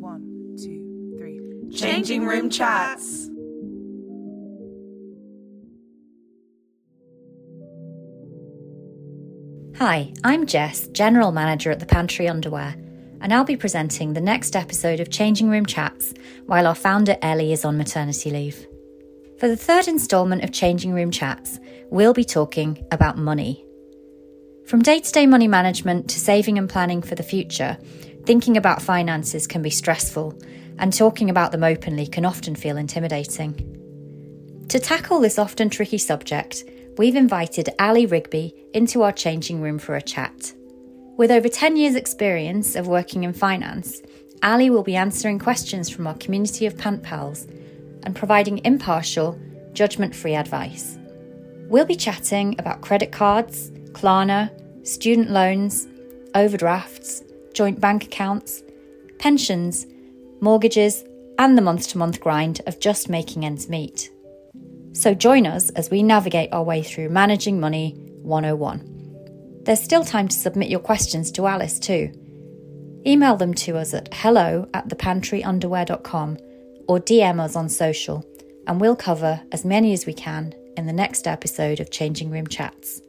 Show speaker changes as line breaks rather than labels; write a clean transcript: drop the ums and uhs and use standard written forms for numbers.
1, 2, 3.
Changing Room Chats.
Hi, I'm Jess, General Manager at the Pantry Underwear, and I'll be presenting the next episode of Changing Room Chats while our founder Ellie is on maternity leave. For the third instalment of Changing Room Chats, we'll be talking about money. From day-to-day money management to saving and planning for the future, thinking about finances can be stressful, and talking about them openly can often feel intimidating. To tackle this often tricky subject, we've invited Ali Rigby into our changing room for a chat. With over 10 years' experience of working in finance, Ali will be answering questions from our community of Pant Pals and providing impartial, judgment-free advice. We'll be chatting about credit cards, Klarna, student loans, overdrafts, joint bank accounts, pensions, mortgages, and the month-to-month grind of just making ends meet. So join us as we navigate our way through Managing Money 101. There's still time to submit your questions to Alice too. Email them to us at hello@thepantryunderwear.com or DM us on social, and we'll cover as many as we can in the next episode of Changing Room Chats.